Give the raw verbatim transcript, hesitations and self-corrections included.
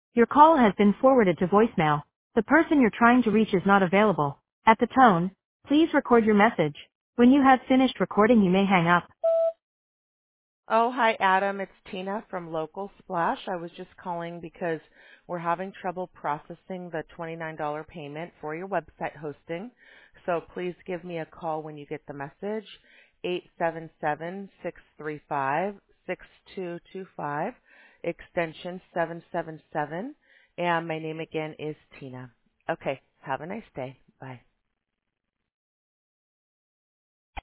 Your call has been forwarded to voicemail. The person you're trying to reach is not available. At the tone, please record your message. When you have finished recording, you may hang up. Oh, hi, Adam. It's Tina from Local Splash. I was just calling because we're having trouble processing the twenty-nine dollars payment for your website hosting. So please give me a call when you get the message, eight seven seven, six three five, six two two five, extension seven seven seven. And my name again is Tina. Okay, have a nice day. Bye.